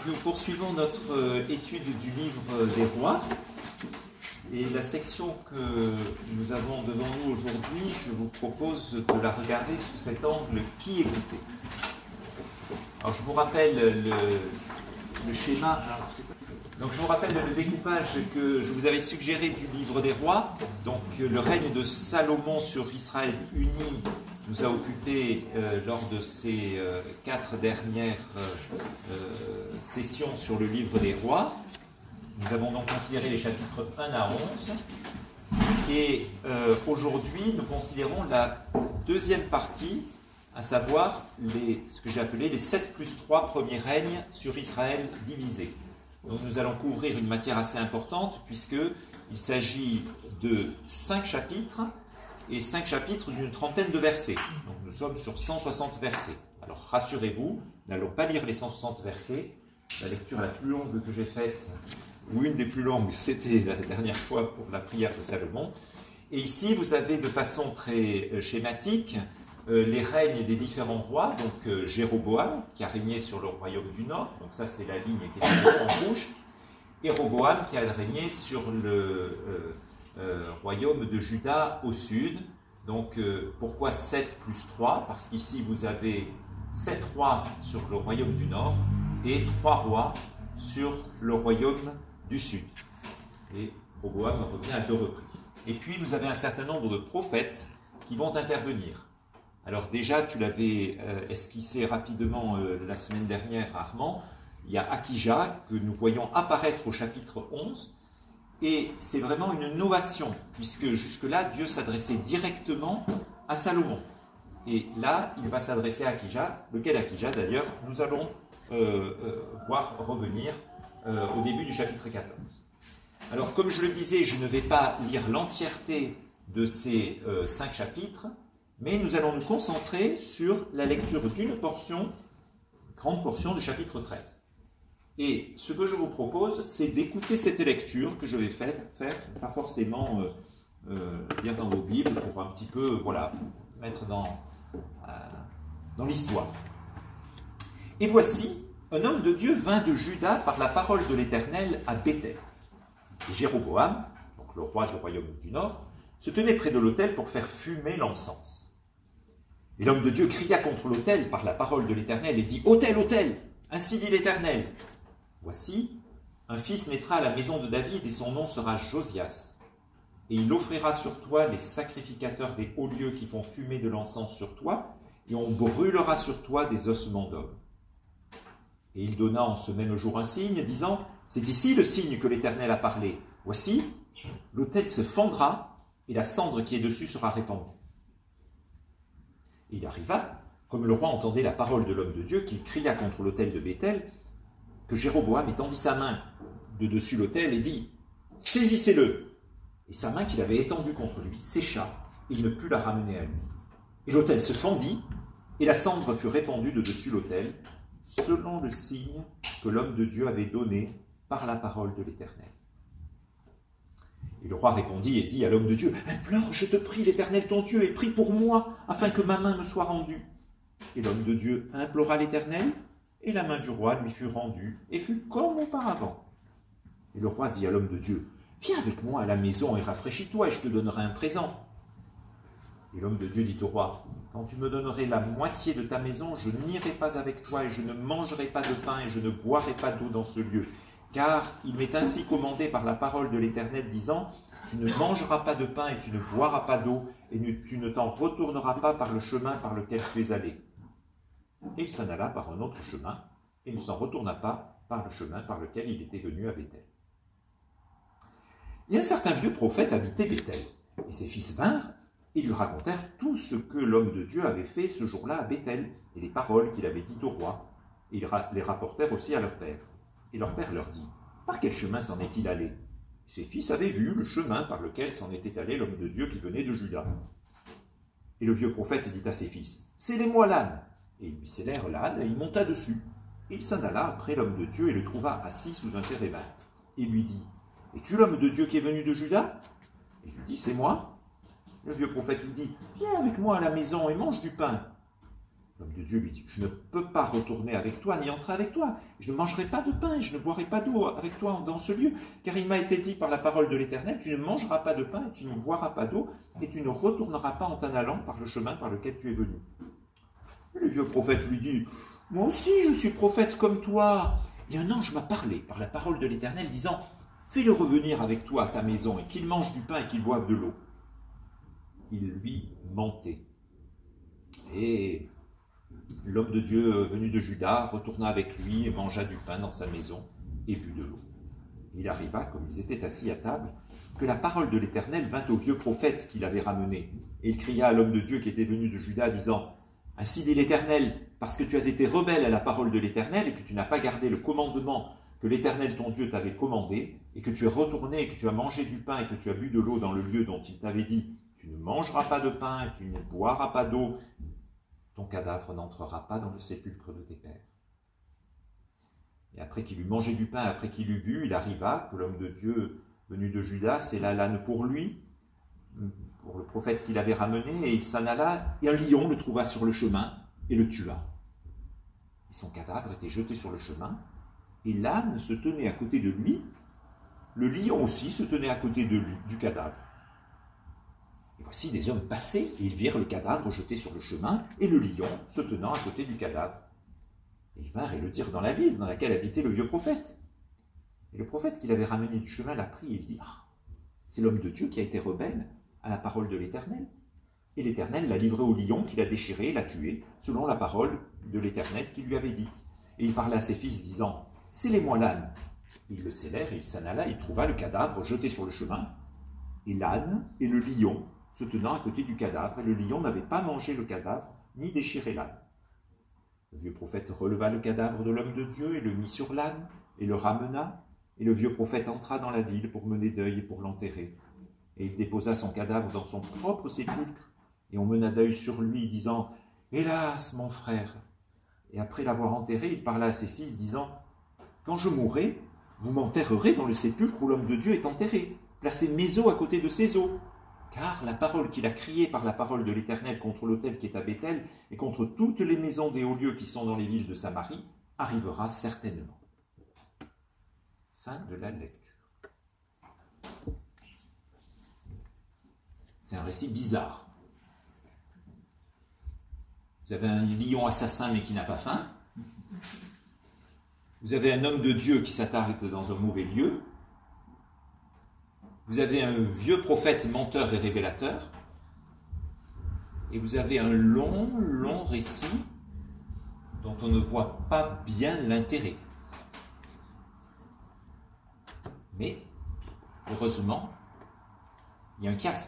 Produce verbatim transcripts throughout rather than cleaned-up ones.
nous poursuivons notre euh, étude du livre des rois. Et la section que nous avons devant nous aujourd'hui, je vous propose de la regarder sous cet angle qui écouter. Alors je vous rappelle le, le schéma. Donc je vous rappelle le découpage que je vous avais suggéré du livre des rois. Donc le règne de Salomon sur Israël uni nous a occupé euh, lors de ces euh, quatre dernières euh, euh, sessions sur le livre des rois. Nous avons donc considéré les chapitres un à onze. Et euh, aujourd'hui, nous considérons la deuxième partie, à savoir les, ce que j'ai appelé les sept plus trois premiers règnes sur Israël divisés. Donc nous allons couvrir une matière assez importante, puisqu'il s'agit de cinq chapitres, et cinq chapitres d'une trentaine de versets. Donc nous sommes sur cent soixante versets. Alors rassurez-vous, nous n'allons pas lire les cent soixante versets. La lecture la plus longue que j'ai faite, ou une des plus longues, c'était la dernière fois pour la prière de Salomon. Et ici, vous avez de façon très euh, schématique euh, les règnes des différents rois. Donc euh, Jéroboam, qui a régné sur le royaume du Nord. Donc ça, c'est la ligne qui est en rouge. Et Roboam, qui a régné sur le euh, euh, royaume de Juda au sud. Donc euh, pourquoi sept plus trois? Parce qu'ici, vous avez sept rois sur le royaume du Nord et trois rois sur le royaume du sud. Et Roboam revient à deux reprises. Et puis, vous avez un certain nombre de prophètes qui vont intervenir. Alors déjà, tu l'avais euh, esquissé rapidement euh, la semaine dernière, Armand. Il y a Akija, que nous voyons apparaître au chapitre onze. Et c'est vraiment une novation, puisque jusque-là, Dieu s'adressait directement à Salomon. Et là, il va s'adresser à Akija, lequel Akija, d'ailleurs, nous allons euh, euh, voir revenir euh, au début du chapitre quatorze. Alors, comme je le disais, je ne vais pas lire l'entièreté de ces euh, cinq chapitres, mais nous allons nous concentrer sur la lecture d'une portion, grande portion du chapitre treize. Et ce que je vous propose, c'est d'écouter cette lecture que je vais faire, faire pas forcément euh, euh, lire dans vos Bibles, pour un petit peu, voilà, mettre dans, euh, dans l'histoire. Et voici, un homme de Dieu vint de Juda par la parole de l'Éternel à Béthel. Et Jéroboam, donc le roi du royaume du Nord, se tenait près de l'autel pour faire fumer l'encens. Et l'homme de Dieu cria contre l'autel par la parole de l'Éternel et dit « Autel, autel, ainsi dit l'Éternel. Voici, un fils naîtra à la maison de David et son nom sera Josias. Et il offrira sur toi les sacrificateurs des hauts lieux qui font fumer de l'encens sur toi, et on brûlera sur toi des ossements d'hommes. Et il donna en ce même jour un signe, disant, « C'est ici le signe que l'Éternel a parlé. Voici, l'autel se fendra, et la cendre qui est dessus sera répandue. » Et il arriva, comme le roi entendait la parole de l'homme de Dieu, qu'il cria contre l'autel de Béthel, que Jéroboam étendit sa main de dessus l'autel et dit, « Saisissez-le !» Et sa main qu'il avait étendue contre lui sécha, et il ne put la ramener à lui. Et l'autel se fendit, et la cendre fut répandue de dessus l'autel, selon le signe que l'homme de Dieu avait donné par la parole de l'Éternel. Et le roi répondit et dit à l'homme de Dieu, « Implore, je te prie, l'Éternel ton Dieu, et prie pour moi, afin que ma main me soit rendue. » Et l'homme de Dieu implora l'Éternel, et la main du roi lui fut rendue, et fut comme auparavant. Et le roi dit à l'homme de Dieu, « Viens avec moi à la maison et rafraîchis-toi, et je te donnerai un présent. » Et l'homme de Dieu dit au roi, « Quand tu me donnerais la moitié de ta maison, je n'irai pas avec toi, et je ne mangerai pas de pain, et je ne boirai pas d'eau dans ce lieu. Car il m'est ainsi commandé par la parole de l'Éternel, disant, tu ne mangeras pas de pain, et tu ne boiras pas d'eau, et tu ne t'en retourneras pas par le chemin par lequel tu es allé. » Et il s'en alla par un autre chemin, et ne s'en retourna pas par le chemin par lequel il était venu à Béthel. Et un certain vieux prophète habitait Béthel, et ses fils vinrent, et lui racontèrent tout ce que l'homme de Dieu avait fait ce jour-là à Béthel, et les paroles qu'il avait dites au roi, et ils les rapportèrent aussi à leur père. Et leur père leur dit, « Par quel chemin s'en est-il allé ?» Ses fils avaient vu le chemin par lequel s'en était allé l'homme de Dieu qui venait de Juda. Et le vieux prophète dit à ses fils, « Scellez-moi l'âne !» Et ils lui scellèrent l'âne, et il monta dessus. Et il s'en alla après l'homme de Dieu, et le trouva assis sous un térébinthe. Et lui dit, « Es-tu l'homme de Dieu qui est venu de Juda ?» Et il lui dit, « C'est moi. » Le vieux prophète lui dit, « Viens avec moi à la maison et mange du pain. » L'homme de Dieu lui dit, je ne peux pas retourner avec toi, ni entrer avec toi. Je ne mangerai pas de pain, et je ne boirai pas d'eau avec toi dans ce lieu. Car il m'a été dit par la parole de l'Éternel, tu ne mangeras pas de pain, et tu ne boiras pas d'eau, et tu ne retourneras pas en t'en allant par le chemin par lequel tu es venu. Et le vieux prophète lui dit, moi aussi je suis prophète comme toi. Et un ange m'a parlé par la parole de l'Éternel, disant, fais-le revenir avec toi à ta maison, et qu'il mange du pain et qu'il boive de l'eau. Il lui mentait. Et l'homme de Dieu venu de Juda retourna avec lui et mangea du pain dans sa maison et but de l'eau. Il arriva, comme ils étaient assis à table, que la parole de l'Éternel vint au vieux prophète qui l'avait ramené. Et il cria à l'homme de Dieu qui était venu de Juda, disant, « Ainsi dit l'Éternel, parce que tu as été rebelle à la parole de l'Éternel et que tu n'as pas gardé le commandement que l'Éternel ton Dieu t'avait commandé, et que tu es retourné et que tu as mangé du pain et que tu as bu de l'eau dans le lieu dont il t'avait dit, tu ne mangeras pas de pain et tu ne boiras pas d'eau, ton cadavre n'entrera pas dans le sépulcre de tes pères. » Et après qu'il eut mangé du pain, après qu'il eut bu, il arriva que l'homme de Dieu venu de Juda sella l'âne pour lui, pour le prophète qu'il avait ramené, et il s'en alla, et un lion le trouva sur le chemin et le tua. Et son cadavre était jeté sur le chemin, et l'âne se tenait à côté de lui, le lion aussi se tenait à côté de lui, du cadavre. Et voici des hommes passaient, et ils virent le cadavre jeté sur le chemin, et le lion se tenant à côté du cadavre. Et ils vinrent et le dirent dans la ville dans laquelle habitait le vieux prophète. Et le prophète qui l'avait ramené du chemin l'apprit, et il dit, ah, c'est l'homme de Dieu qui a été rebelle à la parole de l'Éternel. Et l'Éternel l'a livré au lion, qui l'a déchiré et l'a tué, selon la parole de l'Éternel qu'il lui avait dite. Et il parla à ses fils, disant, scellez-moi l'âne. Ils le scellèrent, et il s'en alla, il trouva le cadavre jeté sur le chemin, et l'âne et le lion se tenant à côté du cadavre, et le lion n'avait pas mangé le cadavre, ni déchiré l'âne. Le vieux prophète releva le cadavre de l'homme de Dieu, et le mit sur l'âne, et le ramena, et le vieux prophète entra dans la ville pour mener deuil et pour l'enterrer. Et il déposa son cadavre dans son propre sépulcre, et on mena deuil sur lui, disant, « Hélas, mon frère !» Et après l'avoir enterré, il parla à ses fils, disant, « Quand je mourrai, vous m'enterrerez dans le sépulcre où l'homme de Dieu est enterré. Placez mes os à côté de ses os. Car la parole qu'il a criée par la parole de l'Éternel contre l'autel qui est à Béthel et contre toutes les maisons des hauts lieux qui sont dans les villes de Samarie arrivera certainement. » Fin de la lecture. C'est un récit bizarre. Vous avez un lion assassin mais qui n'a pas faim. Vous avez un homme de Dieu qui s'attarde dans un mauvais lieu. Vous avez un vieux prophète menteur et révélateur. Et vous avez un long, long récit dont on ne voit pas bien l'intérêt. Mais, heureusement, il y a un chiasme.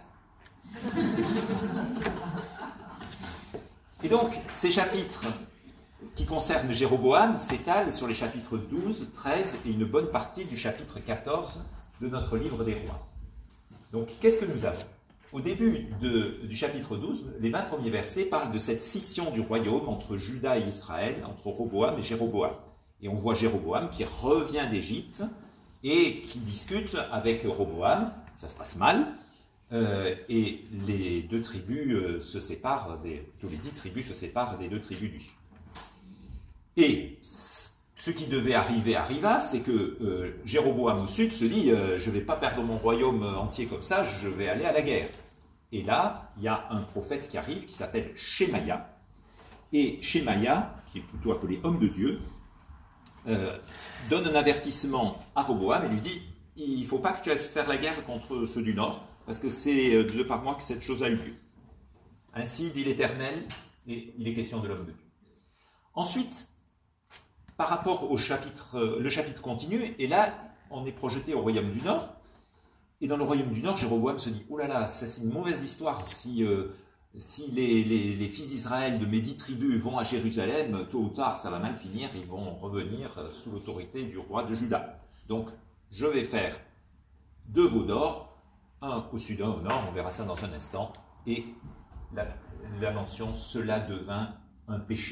Et donc, ces chapitres qui concernent Jéroboam s'étalent sur les chapitres douze, treize et une bonne partie du chapitre quatorze de notre livre des rois. Donc, qu'est-ce que nous avons ? Au début de, du chapitre douze, les vingt premiers versets parlent de cette scission du royaume entre Juda et Israël, entre Roboam et Jéroboam. Et on voit Jéroboam qui revient d'Égypte et qui discute avec Roboam, ça se passe mal, euh, et les deux tribus euh, se séparent, des, plutôt les dix tribus se séparent des deux tribus du sud. Et ce qui devait arriver arriva, c'est que euh, Jéroboam au sud se dit euh, « je ne vais pas perdre mon royaume entier comme ça, je vais aller à la guerre ». Et là, il y a un prophète qui arrive, qui s'appelle Shemaïa. Et Shemaïa, qui est plutôt appelé homme de Dieu, euh, donne un avertissement à Roboam et lui dit « il ne faut pas que tu ailles faire la guerre contre ceux du nord, parce que c'est de par moi que cette chose a eu lieu. Ainsi dit l'Éternel, et il est question de l'homme de Dieu. » Ensuite, par rapport au chapitre, le chapitre continue, et là, on est projeté au royaume du Nord, et dans le royaume du Nord, Jéroboam se dit « Oh là là, ça c'est une mauvaise histoire, si, euh, si les, les, les fils d'Israël de mes dix tribus vont à Jérusalem, tôt ou tard ça va mal finir, ils vont revenir sous l'autorité du roi de Juda. Donc, je vais faire deux veaux d'or, un au sud, un au nord, on verra ça dans un instant, et la, la mention « cela devint un péché ».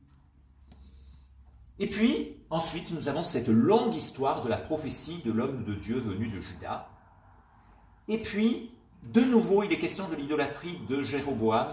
Et puis, ensuite, nous avons cette longue histoire de la prophétie de l'homme de Dieu venu de Juda. Et puis, de nouveau, il est question de l'idolâtrie de Jéroboam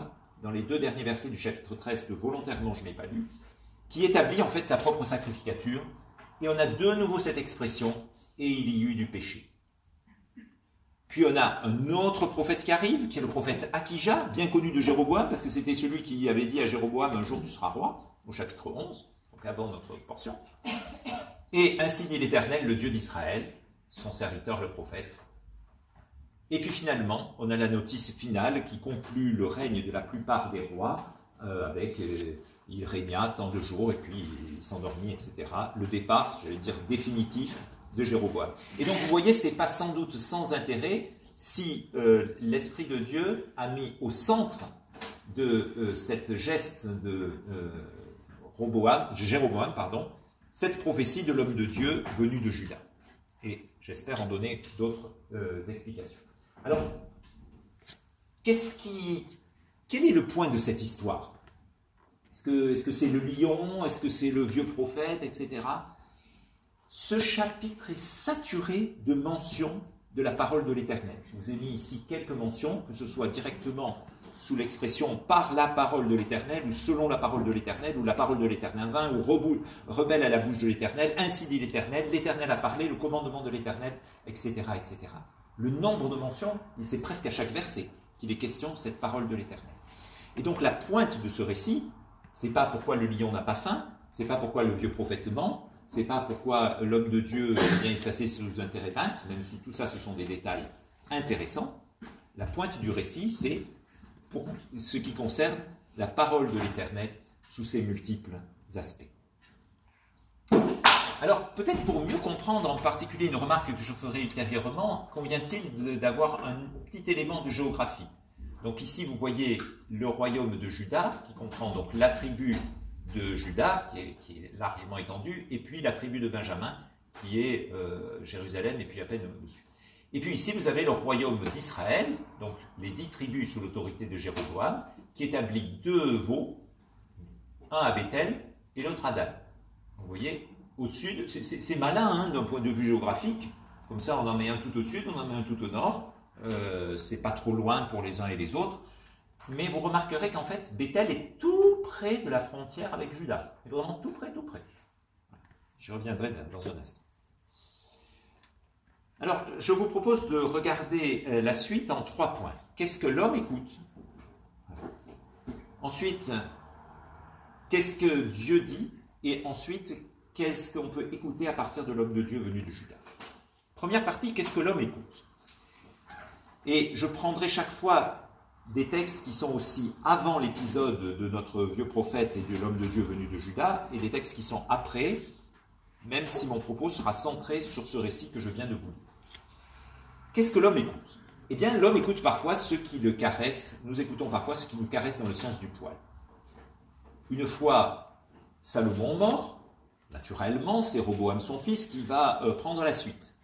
dans les deux derniers versets du chapitre treize, que volontairement je n'ai pas lu, qui établit en fait sa propre sacrificature, et on a de nouveau cette expression, et il y eut du péché. Puis on a un autre prophète qui arrive, qui est le prophète Akija, bien connu de Jéroboam, parce que c'était celui qui avait dit à Jéroboam, un jour tu seras roi, au chapitre onze, donc avant notre portion. Et ainsi dit l'Éternel, le Dieu d'Israël, son serviteur le prophète. Et puis finalement, on a la notice finale qui conclut le règne de la plupart des rois, euh, avec euh, il régna tant de jours, et puis il s'endormit, et cetera. Le départ, j'allais dire définitif, de Jéroboam. Et donc vous voyez, c'est pas sans doute sans intérêt si euh, l'Esprit de Dieu a mis au centre de euh, cette geste de euh, Roboam, Jéroboam, pardon, cette prophétie de l'homme de Dieu venu de Juda. Et j'espère en donner d'autres euh, explications. Alors, qu'est-ce qui, quel est le point de cette histoire? Est-ce que, est-ce que c'est le lion? Est-ce que c'est le vieux prophète, et cetera. Ce chapitre est saturé de mentions de la parole de l'Éternel. Je vous ai mis ici quelques mentions, que ce soit directement sous l'expression « par la parole de l'Éternel » ou « selon la parole de l'Éternel » ou « la parole de l'Éternel vint » ou « rebelle à la bouche de l'Éternel »,« ainsi dit l'Éternel »,« l'Éternel a parlé »,« le commandement de l'Éternel », et cetera, et cetera. Le nombre de mentions, c'est presque à chaque verset qu'il est question de cette parole de l'Éternel. Et donc la pointe de ce récit, c'est pas pourquoi le lion n'a pas faim, c'est pas pourquoi le vieux prophète ment, c'est pas pourquoi l'homme de Dieu vient s'asseoir sous un térébinthe, même si tout ça, ce sont des détails intéressants. La pointe du récit, c'est pour ce qui concerne la parole de l'Éternel sous ses multiples aspects. Alors, peut-être pour mieux comprendre en particulier une remarque que je ferai ultérieurement, convient-il d'avoir un petit élément de géographie. Donc ici, vous voyez le royaume de Juda, qui comprend donc la tribu de Juda, qui est, qui est largement étendue, et puis la tribu de Benjamin, qui est euh, Jérusalem, et puis à peine au-dessus. Et puis ici, vous avez le royaume d'Israël, donc les dix tribus sous l'autorité de Jéroboam, qui établit deux veaux, un à Bethel et l'autre à Dan. Vous voyez, au sud, c'est malin hein, d'un point de vue géographique, comme ça on en met un tout au sud, on en met un tout au nord, euh, c'est pas trop loin pour les uns et les autres, mais vous remarquerez qu'en fait, Bethel est tout près de la frontière avec Juda. Vraiment tout près, tout près. Je reviendrai dans un instant. Alors, je vous propose de regarder la suite en trois points. Qu'est-ce que l'homme écoute? Ensuite, qu'est-ce que Dieu dit? Et ensuite, qu'est-ce qu'on peut écouter à partir de l'homme de Dieu venu de Juda? Première partie, qu'est-ce que l'homme écoute? Et je prendrai chaque fois des textes qui sont aussi avant l'épisode de notre vieux prophète et de l'homme de Dieu venu de Juda, et des textes qui sont après, même si mon propos sera centré sur ce récit que je viens de vous lire. Qu'est-ce que l'homme écoute? Eh bien, l'homme écoute parfois ceux qui le caressent, nous écoutons parfois ceux qui nous caressent dans le sens du poil. Une fois Salomon mort, naturellement, c'est Roboam son fils qui va euh, prendre la suite.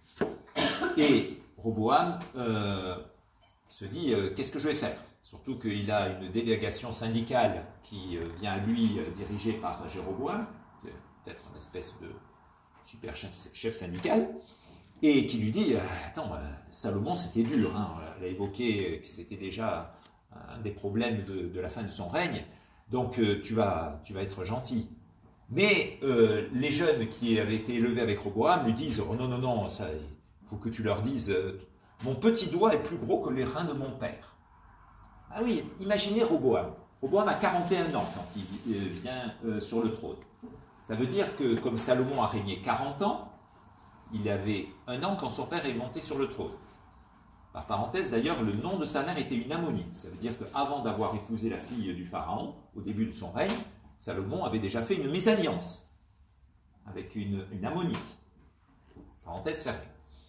Et Roboam euh, se dit euh, qu'est-ce que je vais faire? Surtout qu'il a une délégation syndicale qui euh, vient à lui euh, dirigée par Jéroboam, peut-être une espèce de super chef, chef syndical, et qui lui dit euh, attends, euh, Salomon c'était dur, hein, elle a évoqué que c'était déjà un des problèmes de, de la fin de son règne, donc euh, tu, vas, tu vas être gentil. Mais euh, les jeunes qui avaient été élevés avec Roboam lui disent oh non, non, non, il faut que tu leur dises euh, mon petit doigt est plus gros que les reins de mon père. Ah oui, imaginez Roboam. Roboam a quarante et un ans quand il euh, vient euh, sur le trône. Ça veut dire que comme Salomon a régné quarante ans, il avait un an quand son père est monté sur le trône. Par parenthèse, d'ailleurs, le nom de sa mère était une ammonite. Ça veut dire qu'avant d'avoir épousé la fille du pharaon, au début de son règne, Salomon avait déjà fait une mésalliance avec une, une ammonite. Parenthèse fermée.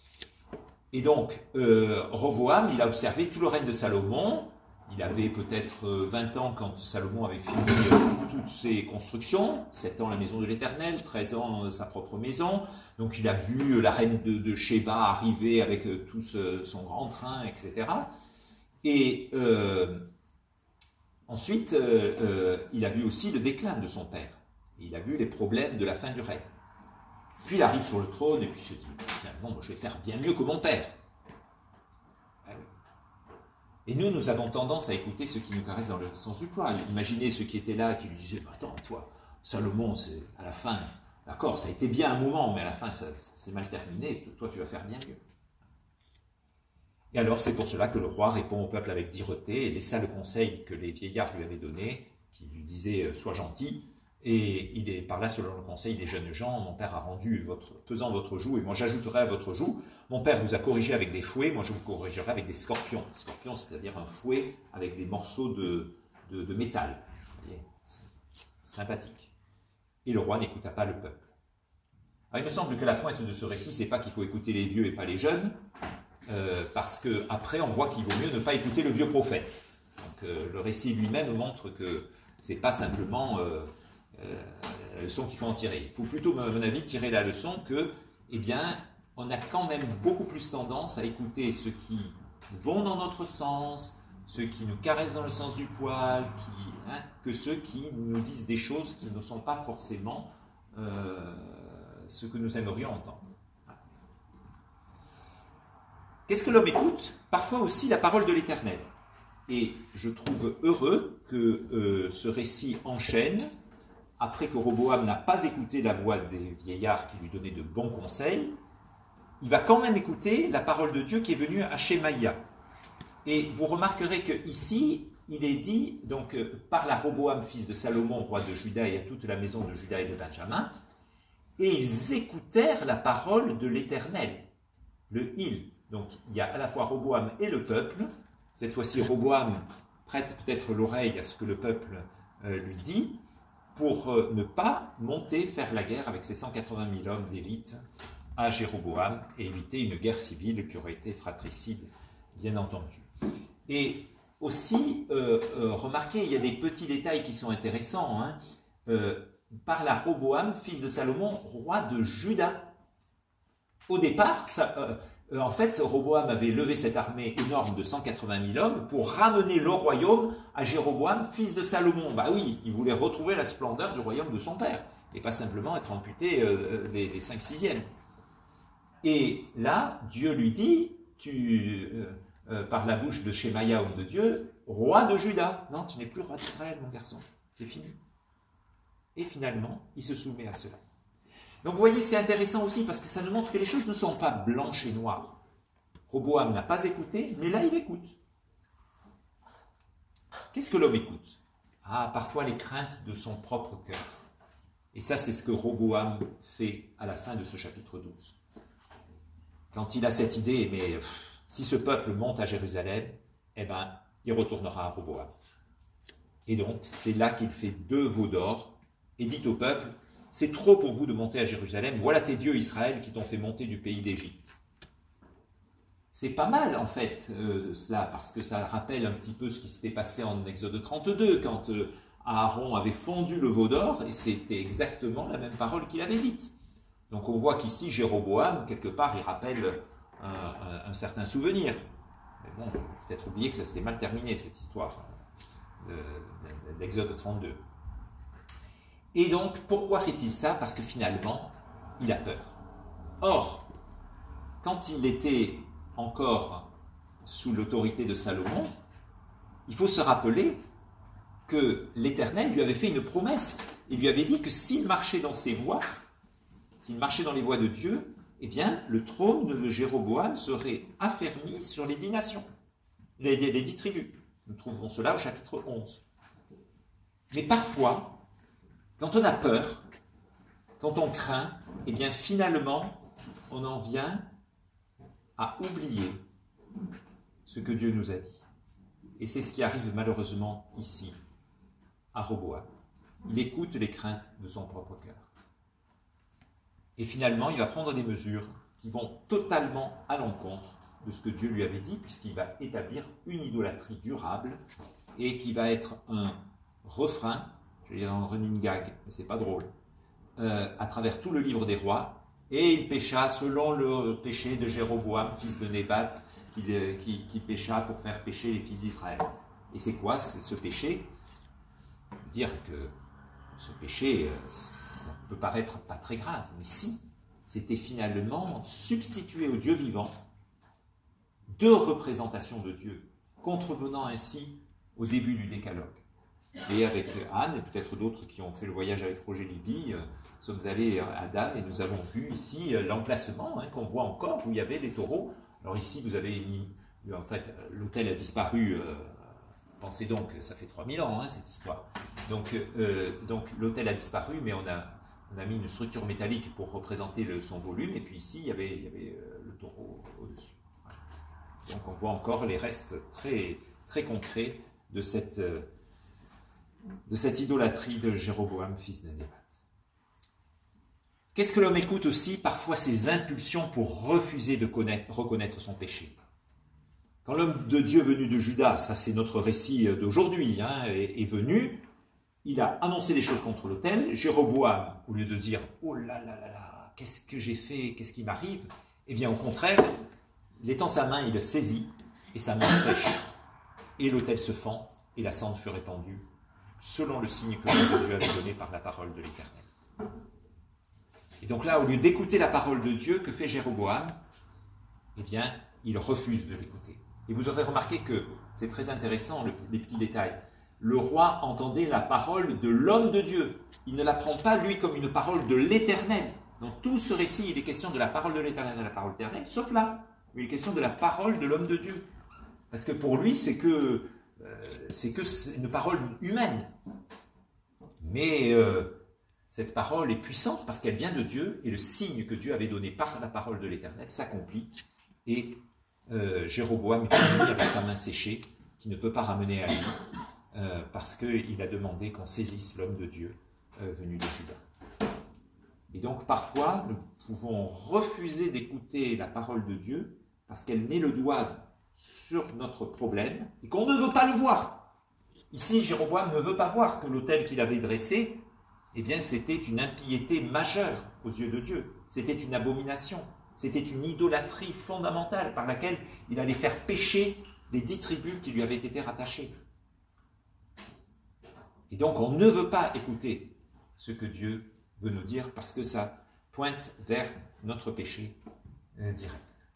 Et donc, euh, Roboam, il a observé tout le règne de Salomon. Il avait peut-être vingt ans quand Salomon avait fini euh, toutes ses constructions, sept ans la maison de l'Éternel, treize ans euh, sa propre maison. Donc il a vu euh, la reine de, de Sheba arriver avec euh, tout ce, son grand train, et cetera. Et euh, ensuite, euh, euh, il a vu aussi le déclin de son père. Et il a vu les problèmes de la fin du règne. Puis il arrive sur le trône et puis il se dit, finalement, moi, je vais faire bien mieux que mon père. Et nous, nous avons tendance à écouter ceux qui nous caressent dans le sens du poil. Imaginez ceux qui étaient là, qui lui disaient bah, « Attends, toi, Salomon, c'est à la fin, d'accord, ça a été bien un moment, mais à la fin, ça, ça c'est mal terminé, toi, tu vas faire bien mieux. » Et alors, c'est pour cela que le roi répond au peuple avec dureté et laissa le conseil que les vieillards lui avaient donné, qui lui disaient « Sois gentil ». Et il est par là, selon le conseil des jeunes gens, mon père a rendu votre, pesant votre joug, et moi j'ajouterai à votre joug. Mon père vous a corrigé avec des fouets, moi je vous corrigerai avec des scorpions. Scorpion, c'est-à-dire un fouet avec des morceaux de, de, de métal. Vous voyez, sympathique. Et le roi n'écouta pas le peuple. Alors, il me semble que la pointe de ce récit, c'est pas qu'il faut écouter les vieux et pas les jeunes, euh, parce qu'après, on voit qu'il vaut mieux ne pas écouter le vieux prophète. Donc, euh, le récit lui-même montre que c'est pas simplement euh, euh, la leçon qu'il faut en tirer. Il faut plutôt, à mon avis, tirer la leçon que, eh bien, on a quand même beaucoup plus tendance à écouter ceux qui vont dans notre sens, ceux qui nous caressent dans le sens du poil, qui, hein, que ceux qui nous disent des choses qui ne sont pas forcément euh, ce que nous aimerions entendre. Qu'est-ce que l'homme écoute? Parfois aussi la parole de l'Éternel. Et je trouve heureux que euh, ce récit enchaîne, après que Roboam n'a pas écouté la voix des vieillards qui lui donnaient de bons conseils, il va quand même écouter la parole de Dieu qui est venue à Shemaïa. Et vous remarquerez qu'ici, il est dit, donc, par la Roboam, fils de Salomon, roi de Juda, et à toute la maison de Juda et de Benjamin, et ils écoutèrent la parole de l'Éternel, le il. Donc, il y a à la fois Roboam et le peuple. Cette fois-ci, Roboam prête peut-être l'oreille à ce que le peuple euh, lui dit, pour euh, ne pas monter faire la guerre avec ses cent quatre-vingt mille hommes d'élite à Jéroboam et éviter une guerre civile qui aurait été fratricide, bien entendu. Et aussi, euh, euh, remarquez, il y a des petits détails qui sont intéressants. Hein. Euh, par la Roboam, fils de Salomon, roi de Juda. Au départ, ça, euh, en fait, Roboam avait levé cette armée énorme de cent quatre-vingt mille hommes pour ramener le royaume à Jéroboam, fils de Salomon. Bah oui, il voulait retrouver la splendeur du royaume de son père, et pas simplement être amputé euh, des, des cinq sixièmes. Et là, Dieu lui dit, tu, euh, euh, par la bouche de Shemaïa, homme de Dieu, roi de Juda. Non, tu n'es plus roi d'Israël, mon garçon. C'est fini. Et finalement, il se soumet à cela. Donc vous voyez, c'est intéressant aussi parce que ça nous montre que les choses ne sont pas blanches et noires. Roboam n'a pas écouté, mais là, il écoute. Qu'est-ce que l'homme écoute? Ah, parfois les craintes de son propre cœur. Et ça, c'est ce que Roboam fait à la fin de ce chapitre douze. Quand il a cette idée, mais pff, si ce peuple monte à Jérusalem, eh ben, il retournera à Roboam. Et donc, c'est là qu'il fait deux veaux d'or et dit au peuple, c'est trop pour vous de monter à Jérusalem, voilà tes dieux Israël qui t'ont fait monter du pays d'Égypte. C'est pas mal en fait, euh, cela, parce que ça rappelle un petit peu ce qui s'était passé en Exode trente-deux, quand euh, Aaron avait fondu le veau d'or, et c'était exactement la même parole qu'il avait dite. Donc on voit qu'ici, Jéroboam, quelque part, il rappelle un, un, un certain souvenir. Mais bon, peut-être oublier que ça s'était mal terminé, cette histoire de, de, d'Exode trente-deux. Et donc, pourquoi fait-il ça? Parce que finalement, il a peur. Or, quand il était encore sous l'autorité de Salomon, il faut se rappeler que l'Éternel lui avait fait une promesse. Il lui avait dit que s'il marchait dans ses voies, s'il marchait dans les voies de Dieu, eh bien, le trône de Jéroboam serait affermi sur les dix nations, les, les, les dix tribus. Nous trouverons cela au chapitre onze. Mais parfois, quand on a peur, quand on craint, eh bien, finalement, on en vient à oublier ce que Dieu nous a dit. Et c'est ce qui arrive malheureusement ici, à Roboam. Il écoute les craintes de son propre cœur. Et finalement, il va prendre des mesures qui vont totalement à l'encontre de ce que Dieu lui avait dit, puisqu'il va établir une idolâtrie durable et qui va être un refrain, je vais dire un running gag, mais c'est pas drôle, euh, à travers tout le livre des rois. Et il pécha selon le péché de Jéroboam, fils de Nébat, qui, qui, qui pécha pour faire pécher les fils d'Israël. Et c'est quoi c'est ce péché? Dire que ce péché, ça peut paraître pas très grave, mais si, c'était finalement substituer au Dieu vivant deux représentations de Dieu. contrevenant ainsi au début du décalogue. Et avec Anne, et peut-être d'autres qui ont fait le voyage avec Roger Libby, euh, nous sommes allés à Dan et nous avons vu ici euh, l'emplacement hein, qu'on voit encore où il y avait les taureaux. Alors ici, vous avez une, en fait, l'hôtel a disparu, euh, pensez donc, ça fait trois mille ans hein, cette histoire. Donc, euh, donc l'hôtel a disparu, mais on a, on a mis une structure métallique pour représenter le, son volume, et puis ici, il y avait, il y avait euh, le taureau au-dessus. Voilà. Donc on voit encore les restes très, très concrets de cette... Euh, de cette idolâtrie de Jéroboam, fils de Nébat. Qu'est-ce que l'homme écoute aussi? Parfois ses impulsions pour refuser de connaître, reconnaître son péché. Quand l'homme de Dieu venu de Juda, ça c'est notre récit d'aujourd'hui, hein, est, est venu, il a annoncé des choses contre l'autel. Jéroboam, au lieu de dire « Oh là là là là, qu'est-ce que j'ai fait, qu'est-ce qui m'arrive ?» Eh bien au contraire, il étend sa main, il le saisit, et sa main sèche. Et l'autel se fend, et la cendre fut répandue, selon le signe que l'homme de Dieu avait donné par la parole de l'Éternel. Et donc là, au lieu d'écouter la parole de Dieu, que fait Jéroboam? Eh bien, il refuse de l'écouter. Et vous aurez remarqué que, c'est très intéressant, le, les petits détails, le roi entendait la parole de l'homme de Dieu. Il ne la prend pas, lui, comme une parole de l'Éternel. Dans tout ce récit, il est question de la parole de l'Éternel, de la parole de l'Éternel, sauf là, où il est question de la parole de l'homme de Dieu. Parce que pour lui, c'est que... Euh, c'est que c'est une parole humaine. Mais euh, cette parole est puissante parce qu'elle vient de Dieu et le signe que Dieu avait donné par la parole de l'Éternel s'accomplit. Et euh, Jéroboam est puni avec sa main séchée, qui ne peut pas ramener à lui, euh, parce qu'il a demandé qu'on saisisse l'homme de Dieu euh, venu de Juda. Et donc parfois, nous pouvons refuser d'écouter la parole de Dieu parce qu'elle met le doigt sur notre problème et qu'on ne veut pas le voir. Ici, Jéroboam ne veut pas voir que l'autel qu'il avait dressé, eh bien, c'était une impiété majeure aux yeux de Dieu. C'était une abomination. C'était une idolâtrie fondamentale par laquelle il allait faire pécher les dix tribus qui lui avaient été rattachées. Et donc, on ne veut pas écouter ce que Dieu veut nous dire parce que ça pointe vers notre péché direct.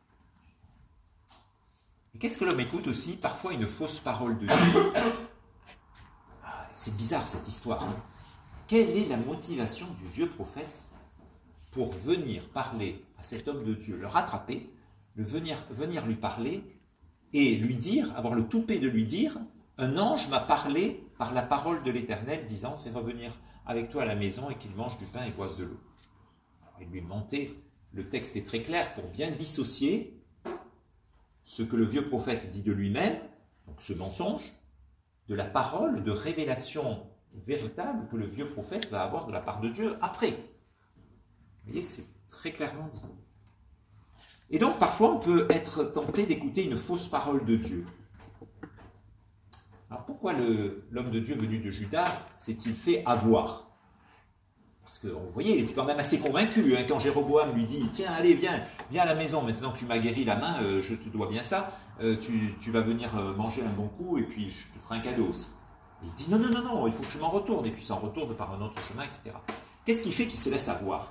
Et qu'est-ce que l'homme écoute aussi? Parfois une fausse parole de Dieu. Ah, c'est bizarre cette histoire. Hein? Quelle est la motivation du vieux prophète pour venir parler à cet homme de Dieu, le rattraper, le venir, venir lui parler et lui dire, avoir le toupet de lui dire, un ange m'a parlé par la parole de l'Éternel disant, fais revenir avec toi à la maison et qu'il mange du pain et boive de l'eau. Alors, il lui mentait. Le texte est très clair pour bien dissocier ce que le vieux prophète dit de lui-même, donc ce mensonge, de la parole de révélation véritable que le vieux prophète va avoir de la part de Dieu après. Vous voyez, c'est très clairement dit. Et donc, parfois, on peut être tenté d'écouter une fausse parole de Dieu. Alors, pourquoi le, l'homme de Dieu venu de Juda s'est-il fait avoir? Parce que, vous voyez, il était quand même assez convaincu, hein, quand Jéroboam lui dit « Tiens, allez, viens, viens à la maison, maintenant que tu m'as guéri la main, euh, je te dois bien ça, euh, tu, tu vas venir euh, manger un bon coup, et puis je te ferai un cadeau aussi. » Et il dit « Non, non, non, non, il faut que je m'en retourne, et puis s'en retourne par un autre chemin, et cetera » Qu'est-ce qui fait qu'il se laisse avoir?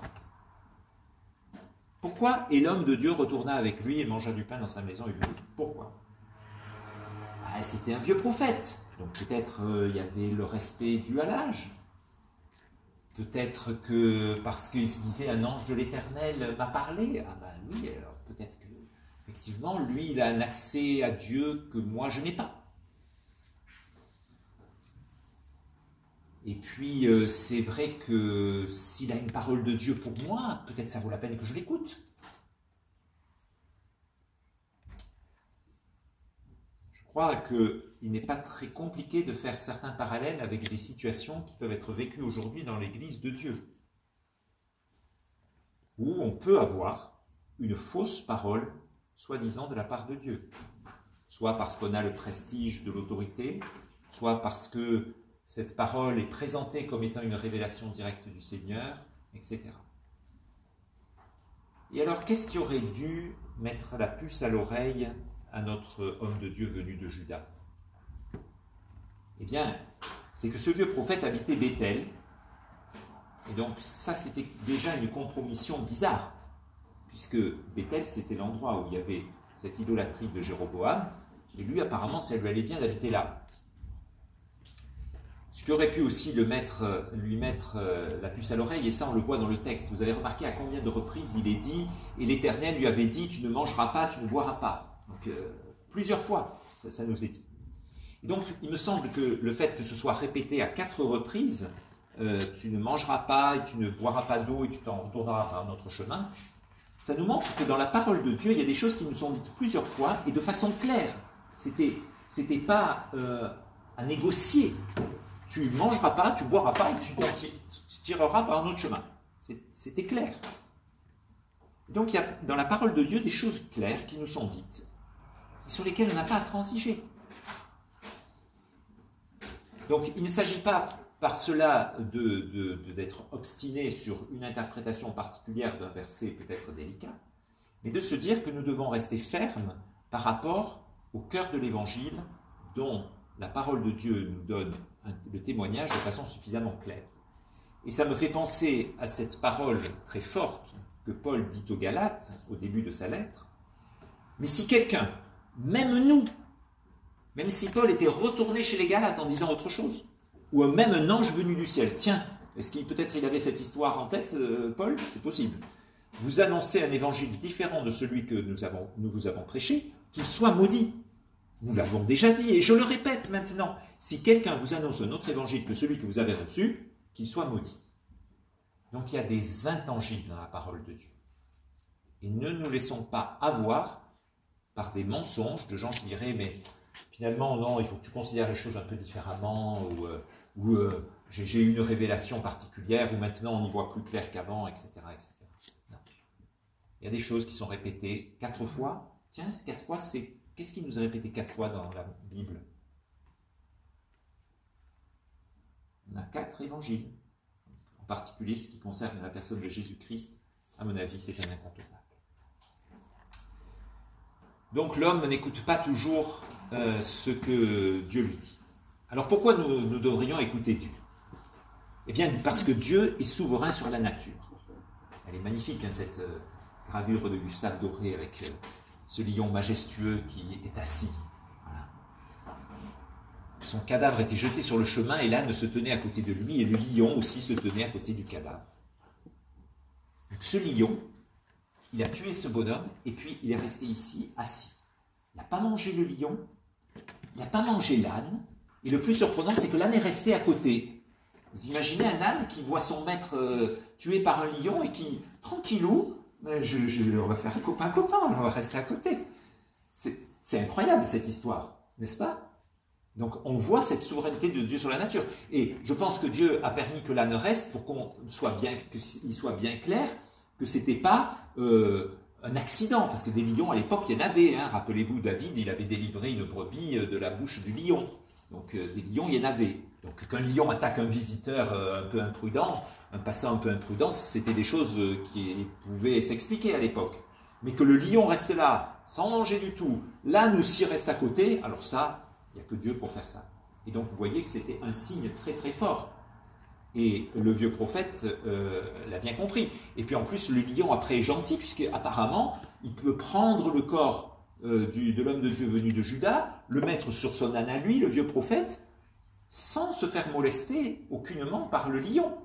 Pourquoi est l'homme de Dieu retourna avec lui et mangea du pain dans sa maison et but? Pourquoi? Ah, c'était un vieux prophète, donc peut-être euh, il y avait le respect dû à l'âge. Peut-être que parce qu'il se disait un ange de l'Éternel m'a parlé. Ah ben oui, alors peut-être que effectivement, lui, il a un accès à Dieu que moi, je n'ai pas. Et puis, euh, c'est vrai que s'il a une parole de Dieu pour moi, peut-être ça vaut la peine que je l'écoute. Je crois qu'il n'est pas très compliqué de faire certains parallèles avec des situations qui peuvent être vécues aujourd'hui dans l'Église de Dieu, où on peut avoir une fausse parole, soi-disant de la part de Dieu, soit parce qu'on a le prestige de l'autorité, soit parce que cette parole est présentée comme étant une révélation directe du Seigneur, et cetera. Et alors, qu'est-ce qui aurait dû mettre la puce à l'oreille à notre homme de Dieu venu de Juda? Eh bien, c'est que ce vieux prophète habitait Béthel, et donc ça c'était déjà une compromission bizarre, puisque Béthel c'était l'endroit où il y avait cette idolâtrie de Jéroboam, Et lui, apparemment, ça lui allait bien d'habiter là. Ce qui aurait pu aussi le mettre, lui mettre la puce à l'oreille, et ça on le voit dans le texte. Vous avez remarqué à combien de reprises il est dit, et l'Éternel lui avait dit, tu ne mangeras pas, tu ne boiras pas. Donc euh, plusieurs fois, ça, ça nous est dit. Et donc il me semble que le fait que ce soit répété à quatre reprises, euh, tu ne mangeras pas, et tu ne boiras pas d'eau, et tu t'en retourneras par un autre chemin, ça nous montre que dans la parole de Dieu, il y a des choses qui nous sont dites plusieurs fois, et de façon claire. C'était, c'était pas euh, à négocier. Tu ne mangeras pas, tu ne boiras pas, et tu, tu tireras par un autre chemin. C'était clair. Donc il y a dans la parole de Dieu des choses claires qui nous sont dites, et sur lesquelles on n'a pas à transiger. Donc il ne s'agit pas par cela de, de, de, d'être obstiné sur une interprétation particulière d'un verset peut-être délicat, mais de se dire que nous devons rester fermes par rapport au cœur de l'Évangile dont la parole de Dieu nous donne le témoignage de façon suffisamment claire. Et ça me fait penser à cette parole très forte que Paul dit aux Galates au début de sa lettre. Mais si quelqu'un, même nous, même si Paul était retourné chez les Galates en disant autre chose, ou même un ange venu du ciel, tiens, est-ce qu'il peut-être il avait cette histoire en tête, euh, Paul? C'est possible. Vous annoncez un évangile différent de celui que nous, avons, nous vous avons prêché, qu'il soit maudit. Nous l'avons déjà dit, et je le répète maintenant, si quelqu'un vous annonce un autre évangile que celui que vous avez reçu, qu'il soit maudit. Donc il y a des intangibles dans la parole de Dieu. Et ne nous laissons pas avoir par des mensonges de gens qui diraient, mais finalement, non, il faut que tu considères les choses un peu différemment, ou, euh, ou euh, j'ai eu une révélation particulière, ou maintenant on y voit plus clair qu'avant, et cetera, et cetera. Non. Il y a des choses qui sont répétées quatre fois. Tiens, quatre fois, c'est... Qu'est-ce qui nous est répété quatre fois dans la Bible? On a quatre évangiles. En particulier, ce qui concerne la personne de Jésus-Christ, à mon avis, c'est un incontournable. Donc l'homme n'écoute pas toujours euh, ce que Dieu lui dit. Alors pourquoi nous, nous devrions écouter Dieu? Eh bien, parce que Dieu est souverain sur la nature. Elle est magnifique, hein, cette euh, gravure de Gustave Doré avec... Euh, ce lion majestueux qui est assis. Voilà. Son cadavre était jeté sur le chemin et l'âne se tenait à côté de lui et le lion aussi se tenait à côté du cadavre. Donc ce lion, il a tué ce bonhomme et puis il est resté ici, assis. Il n'a pas mangé le lion, il n'a pas mangé l'âne et le plus surprenant, c'est que l'âne est resté à côté. Vous imaginez un âne qui voit son maître euh, tué par un lion et qui, tranquillou, Je, je, on va faire copain-copain, on va rester à côté. C'est incroyable cette histoire, n'est-ce pas? Donc on voit cette souveraineté de Dieu sur la nature. Et je pense que Dieu a permis que l'âne reste pour qu'on soit bien, qu'il soit bien clair que ce n'était pas euh, un accident, parce que des lions à l'époque il y en avait. Hein. Rappelez-vous, David, il avait délivré une brebis de la bouche du lion. Donc euh, des lions, il y en avait. Donc qu'un lion attaque un visiteur euh, un peu imprudent, un passant un peu imprudent, c'était des choses qui pouvaient s'expliquer à l'époque. Mais que le lion reste là, sans manger du tout, l'âne aussi reste à côté, alors ça, il n'y a que Dieu pour faire ça. Et donc vous voyez que c'était un signe très très fort. Et le vieux prophète euh, l'a bien compris. Et puis en plus, le lion après est gentil, puisqu'apparemment, il peut prendre le corps euh, du, de l'homme de Dieu venu de Juda, le mettre sur son âne à lui, le vieux prophète, sans se faire molester aucunement par le lion.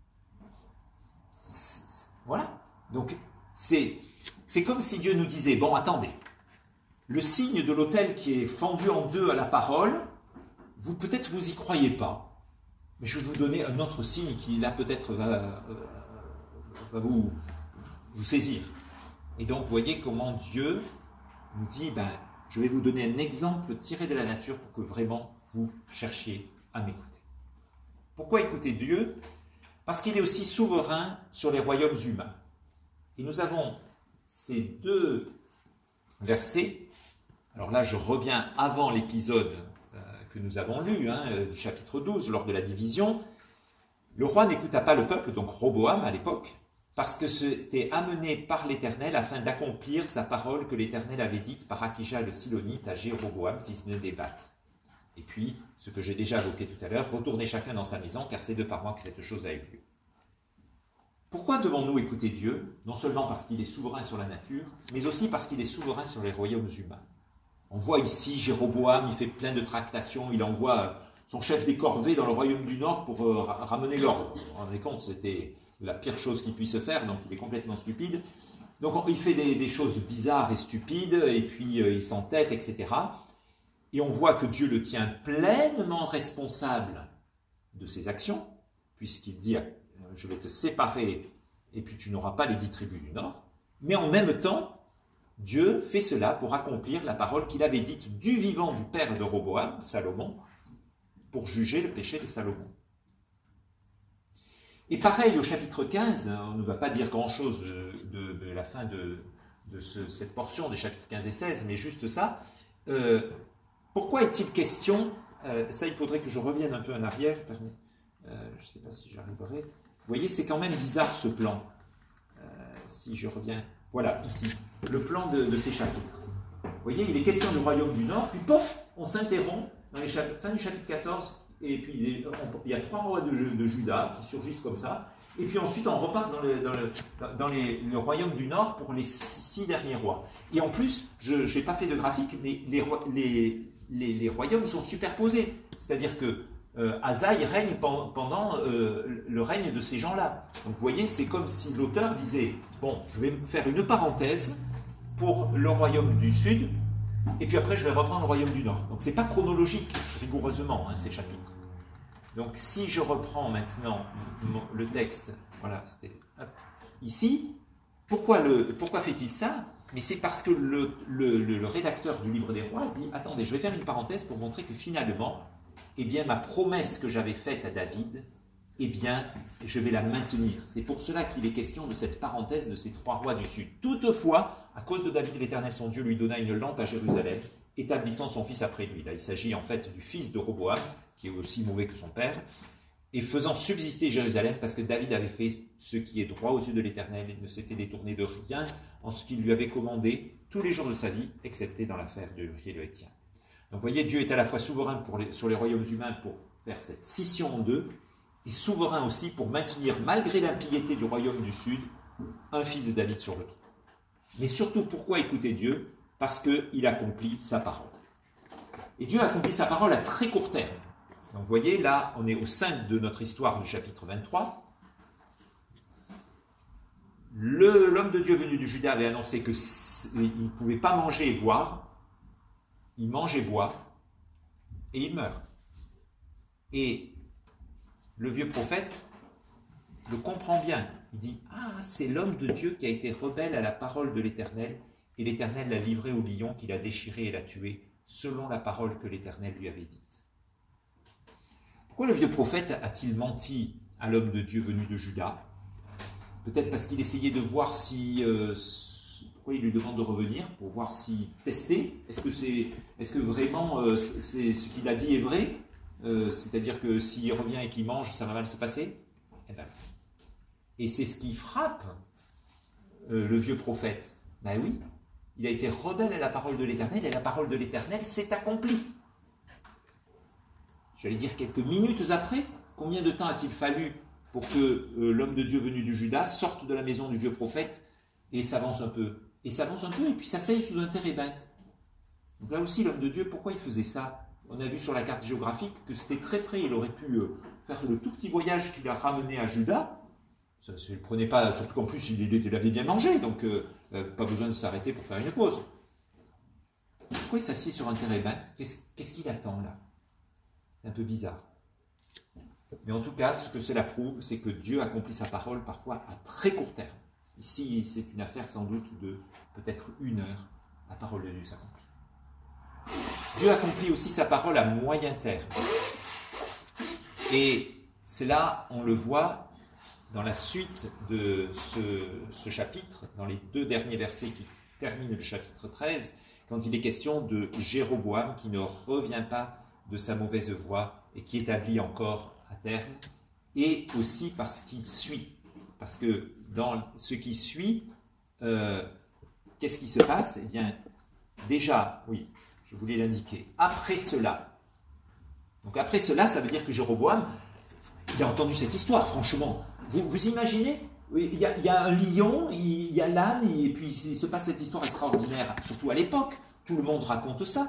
Voilà. Donc, c'est comme si Dieu nous disait, bon, attendez, le signe de l'autel qui est fendu en deux à la parole, vous peut-être vous y croyez pas, mais je vais vous donner un autre signe qui, là, peut-être va, euh, va vous, vous saisir. Et donc, vous voyez comment Dieu nous dit, ben, je vais vous donner un exemple tiré de la nature pour que vraiment vous cherchiez à m'écouter. Pourquoi écouter Dieu ? Parce qu'il est aussi souverain sur les royaumes humains. Et nous avons ces deux versets. Alors là, je reviens avant l'épisode euh, que nous avons lu, hein, du chapitre douze, lors de la division. Le roi n'écouta pas le peuple, donc Roboam à l'époque, parce que c'était amené par l'Éternel afin d'accomplir sa parole que l'Éternel avait dite par Akija le Silonite à Jéroboam, fils de Nébat. Et puis, ce que j'ai déjà évoqué tout à l'heure, retournez chacun dans sa maison, car c'est de par moi que cette chose a eu lieu. Pourquoi devons-nous écouter Dieu? Non seulement parce qu'il est souverain sur la nature, mais aussi parce qu'il est souverain sur les royaumes humains. On voit ici Jéroboam, il fait plein de tractations, il envoie son chef des corvées dans le royaume du Nord pour euh, ramener l'ordre. Vous vous rendez compte, c'était la pire chose qu'il puisse faire, donc il est complètement stupide. Donc il fait des, des choses bizarres et stupides, et puis euh, il s'entête, et cetera. Et on voit que Dieu le tient pleinement responsable de ses actions, puisqu'il dit « je vais te séparer, et puis tu n'auras pas les dix tribus du Nord ». Mais en même temps, Dieu fait cela pour accomplir la parole qu'il avait dite du vivant du père de Roboam, Salomon, pour juger le péché de Salomon. Et pareil, au chapitre quinze, on ne va pas dire grand-chose de, de, de la fin de, de ce, cette portion des chapitres quinze et seize, mais juste ça. Euh, pourquoi est-il question, euh, ça il faudrait que je revienne un peu en arrière, euh, je ne sais pas si j'arriverai. Vous voyez, c'est quand même bizarre ce plan. Euh, si je reviens, voilà, ici, le plan de, de ces chapitres. Vous voyez, il est question du royaume du Nord, puis pof, on s'interrompt dans les chapitres, fin du chapitre quatorze, et puis il y a trois rois de, de Juda qui surgissent comme ça, et puis ensuite on repart dans, le, dans, le, dans les, le royaume du Nord pour les six, six derniers rois. Et en plus, je n'ai pas fait de graphique, mais les, les, les, les royaumes sont superposés, c'est-à-dire que euh, Asaï règne pendant euh, le règne de ces gens-là. Donc vous voyez, c'est comme si l'auteur disait, bon, je vais faire une parenthèse pour le royaume du Sud, et puis après, je vais reprendre le royaume du Nord. Donc, ce n'est pas chronologique, rigoureusement, hein, ces chapitres. Donc, si je reprends maintenant le texte, voilà, c'était ici, pourquoi, le, pourquoi fait-il ça? Mais c'est parce que le, le, le, le rédacteur du livre des rois dit, attendez, je vais faire une parenthèse pour montrer que finalement, eh bien, ma promesse que j'avais faite à David, eh bien, je vais la maintenir. C'est pour cela qu'il est question de cette parenthèse de ces trois rois du Sud. Toutefois, à cause de David, l'Éternel, son Dieu, lui donna une lampe à Jérusalem, établissant son fils après lui. Là, il s'agit en fait du fils de Roboam, qui est aussi mauvais que son père, et faisant subsister Jérusalem, parce que David avait fait ce qui est droit aux yeux de l'Éternel, et ne s'était détourné de rien en ce qu'il lui avait commandé tous les jours de sa vie, excepté dans l'affaire de Uriel le Héthien. Donc, vous voyez, Dieu est à la fois souverain pour les, sur les royaumes humains pour faire cette scission en deux, et souverain aussi pour maintenir, malgré l'impiété du royaume du Sud, un fils de David sur le trône. Mais surtout, pourquoi écouter Dieu? Parce qu'il accomplit sa parole. Et Dieu accomplit sa parole à très court terme. Donc vous voyez, là, on est au sein de notre histoire du chapitre vingt-trois. Le, l'homme de Dieu venu du Juda avait annoncé qu'il ne pouvait pas manger et boire. Il mange et boit, et il meurt. Et le vieux prophète le comprend bien. Il dit, ah, c'est l'homme de Dieu qui a été rebelle à la parole de l'Éternel, et l'Éternel l'a livré au lion qui l'a déchiré et l'a tué, selon la parole que l'Éternel lui avait dite. Pourquoi le vieux prophète a-t-il menti à l'homme de Dieu venu de Juda? Peut-être parce qu'il essayait de voir si... Euh, pourquoi il lui demande de revenir? Pour voir si... Tester. Est-ce que, c'est, est-ce que vraiment euh, c'est, ce qu'il a dit est vrai? euh, C'est-à-dire que s'il revient et qu'il mange, ça va mal se passer? Eh ben, et c'est ce qui frappe euh, le vieux prophète. Ben oui, il a été rebelle à la parole de l'Éternel, et la parole de l'Éternel s'est accomplie. J'allais dire quelques minutes après, combien de temps a-t-il fallu pour que euh, l'homme de Dieu venu du Juda sorte de la maison du vieux prophète et s'avance un peu? Et s'avance un peu, et puis s'asseye sous un térébinthe. Donc là aussi, l'homme de Dieu, pourquoi il faisait ça? On a vu sur la carte géographique que c'était très près. Il aurait pu euh, faire le tout petit voyage qui l'a ramené à Juda. Ça ne prenait pas, surtout qu'en plus, il, il avait bien mangé, donc euh, euh, pas besoin de s'arrêter pour faire une pause. Pourquoi il s'assied sur un térébinthe? Qu'est-ce, qu'est-ce qu'il attend là? C'est un peu bizarre. Mais en tout cas, ce que cela prouve, c'est que Dieu accomplit sa parole parfois à très court terme. Ici, c'est une affaire sans doute de peut-être une heure. La parole de Dieu s'accomplit. Dieu accomplit aussi sa parole à moyen terme. Et cela, on le voit dans la suite de ce, ce chapitre, dans les deux derniers versets qui terminent le chapitre treize, quand il est question de Jéroboam qui ne revient pas de sa mauvaise voie et qui établit encore à terme, et aussi parce qu'il suit. Parce que dans ce qui suit, euh, qu'est-ce qui se passe? Eh bien, déjà, oui, je voulais l'indiquer, après cela. Donc après cela, ça veut dire que Jéroboam, il a entendu cette histoire, franchement. Vous, vous imaginez? Il y, a, il y a un lion, il y a l'âne, et puis il se passe cette histoire extraordinaire, surtout à l'époque, tout le monde raconte ça.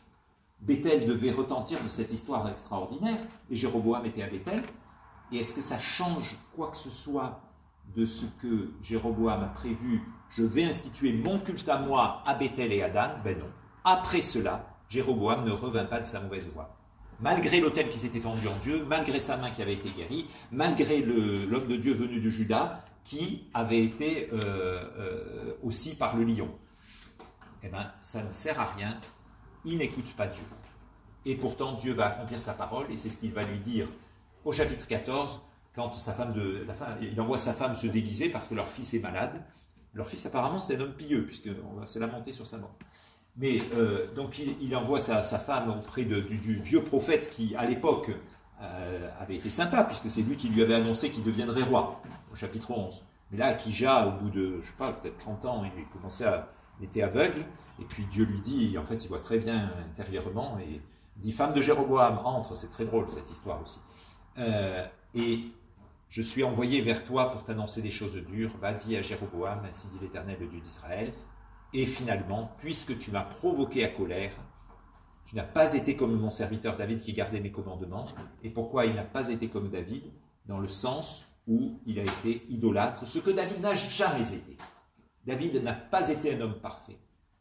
Béthel devait retentir de cette histoire extraordinaire, et Jéroboam était à Béthel. Et est-ce que ça change quoi que ce soit de ce que Jéroboam a prévu? Je vais instituer mon culte à moi à Béthel et à Dan. Ben non. Après cela, Jéroboam ne revint pas de sa mauvaise voie. Malgré l'autel qui s'était fendu en Dieu, malgré sa main qui avait été guérie, malgré le, l'homme de Dieu venu de Juda qui avait été euh, euh, aussi par le lion. Eh bien, ça ne sert à rien. Il n'écoute pas Dieu. Et pourtant, Dieu va accomplir sa parole, et c'est ce qu'il va lui dire au chapitre quatorze, quand sa femme de, la femme, il envoie sa femme se déguiser parce que leur fils est malade. Leur fils, apparemment, c'est un homme pieux, puisqu'on va se lamenter sur sa mort. Mais euh, donc, il, il envoie sa, sa femme auprès de, du, du vieux prophète qui, à l'époque, euh, avait été sympa, puisque c'est lui qui lui avait annoncé qu'il deviendrait roi, au chapitre onze. Mais là, Akija, au bout de, je sais pas, peut-être trente ans, il commençait à, il était aveugle, et puis Dieu lui dit, en fait, il voit très bien intérieurement, et il dit, femme de Jéroboam, entre, c'est très drôle cette histoire aussi. Euh, et je suis envoyé vers toi pour t'annoncer des choses dures, va dire à Jéroboam, ainsi dit l'Éternel, le Dieu d'Israël, et finalement, puisque tu m'as provoqué à colère, tu n'as pas été comme mon serviteur David qui gardait mes commandements. Et pourquoi il n'a pas été comme David? Dans le sens où il a été idolâtre, ce que David n'a jamais été. David n'a pas été un homme parfait.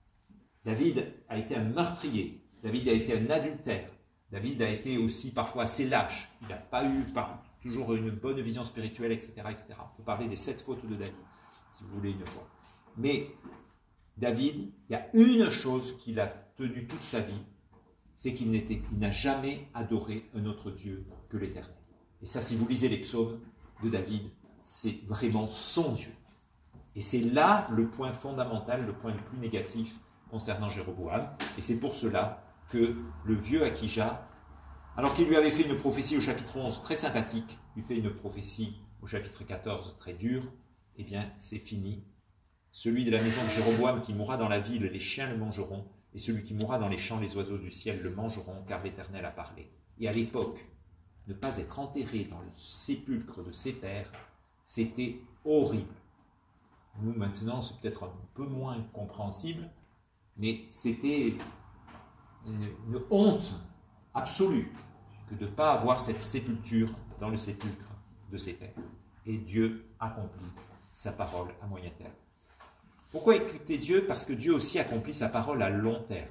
David a été un meurtrier. David a été un adultère. David a été aussi parfois assez lâche. Il n'a pas eu par, toujours une bonne vision spirituelle, et cetera, et cetera. On peut parler des sept fautes de David, si vous voulez une fois. Mais David, il y a une chose qu'il a tenue toute sa vie, c'est qu'il n'était, il n'a jamais adoré un autre Dieu que l'Éternel. Et ça, si vous lisez les psaumes de David, c'est vraiment son Dieu. Et c'est là le point fondamental, le point le plus négatif concernant Jéroboam. Et c'est pour cela que le vieux Akija, alors qu'il lui avait fait une prophétie au chapitre onze très sympathique, lui fait une prophétie au chapitre quatorze très dure, eh bien, c'est fini. Celui de la maison de Jéroboam qui mourra dans la ville, les chiens le mangeront, et celui qui mourra dans les champs, les oiseaux du ciel le mangeront, car l'Éternel a parlé. Et à l'époque, ne pas être enterré dans le sépulcre de ses pères, c'était horrible. Nous, maintenant, c'est peut-être un peu moins compréhensible, mais c'était une, une honte absolue que de ne pas avoir cette sépulture dans le sépulcre de ses pères. Et Dieu accomplit sa parole à moyen terme. Pourquoi écouter Dieu? Parce que Dieu aussi accomplit sa parole à long terme.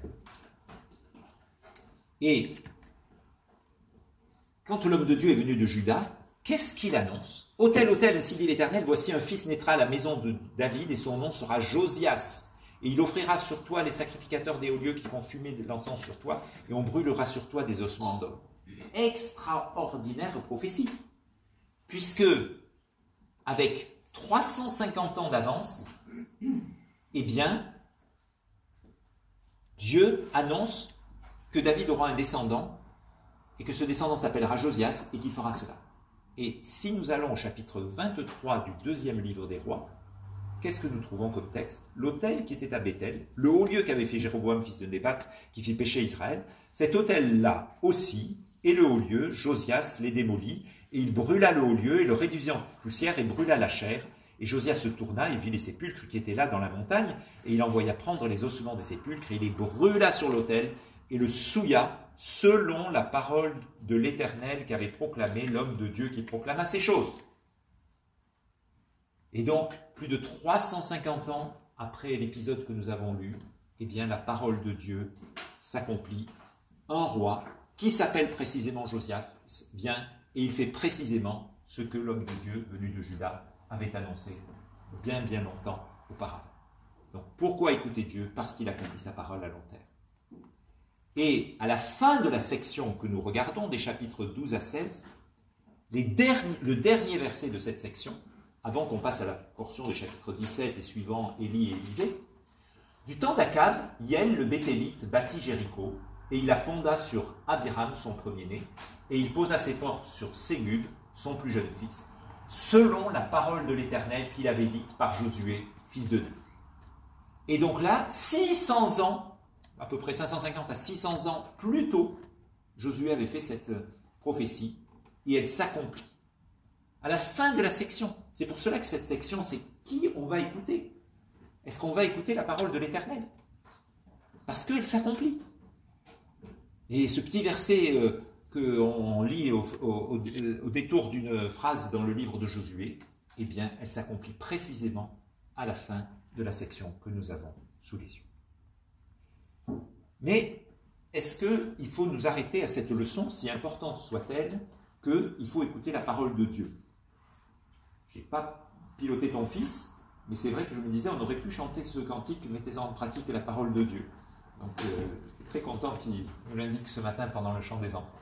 Et quand l'homme de Dieu est venu de Juda, qu'est-ce qu'il annonce? Ô tel, ô tel, ainsi dit l'Éternel, voici un fils naîtra à la maison de David, et son nom sera Josias. Et il offrira sur toi les sacrificateurs des hauts lieux qui font fumer de l'encens sur toi, et on brûlera sur toi des ossements d'homme. Extraordinaire prophétie. Puisque, avec trois cent cinquante ans d'avance, eh bien, Dieu annonce que David aura un descendant, et que ce descendant s'appellera Josias, et qu'il fera cela. Et si nous allons au chapitre vingt-trois du deuxième livre des rois, qu'est-ce que nous trouvons comme texte? L'autel qui était à Béthel, le haut lieu qu'avait fait Jéroboam, fils de Nébat, qui fit pécher Israël, cet autel-là aussi, et le haut lieu, Josias les démolit, et il brûla le haut lieu, et le réduisit en poussière, et brûla la chair. Et Josias se tourna, et vit les sépulcres qui étaient là dans la montagne, et il envoya prendre les ossements des sépulcres, et il les brûla sur l'autel, et le souilla, selon la parole de l'Éternel qu'avait proclamé l'homme de Dieu qui proclama ces choses. Et donc, plus de trois cent cinquante ans après l'épisode que nous avons lu, eh bien, la parole de Dieu s'accomplit. Un roi, qui s'appelle précisément Josias, vient et il fait précisément ce que l'homme de Dieu venu de Juda avait annoncé bien, bien longtemps auparavant. Donc, pourquoi écouter Dieu? Parce qu'il accomplit sa parole à long terme. Et à la fin de la section que nous regardons, des chapitres douze à seize, les derniers, le dernier verset de cette section, avant qu'on passe à la portion des chapitres dix-sept et suivants, Élie et Élisée, du temps d'Akab, Hiel le Béthélite bâtit Jéricho, et il la fonda sur Abiram, son premier-né, et il posa ses portes sur Ségub, son plus jeune fils, selon la parole de l'Éternel qu'il avait dite par Josué, fils de Nun. Et donc là, six cents ans, à peu près cinq cent cinquante à six cents ans plus tôt, Josué avait fait cette prophétie, et elle s'accomplit. À la fin de la section, c'est pour cela que cette section, c'est qui on va écouter? Est-ce qu'on va écouter la parole de l'Éternel? parce qu'elle s'accomplit. Et ce petit verset euh, qu'on lit au, au, au détour d'une phrase dans le livre de Josué, eh bien, elle s'accomplit précisément à la fin de la section que nous avons sous les yeux. Mais est-ce qu'il faut nous arrêter à cette leçon, si importante soit-elle, qu'il faut écouter la parole de Dieu? Je n'ai pas piloté ton fils, mais c'est vrai que je me disais, on aurait pu chanter ce cantique, mettez-en en pratique la parole de Dieu. Donc, euh, je suis très content qu'il nous l'indique ce matin pendant le chant des enfants.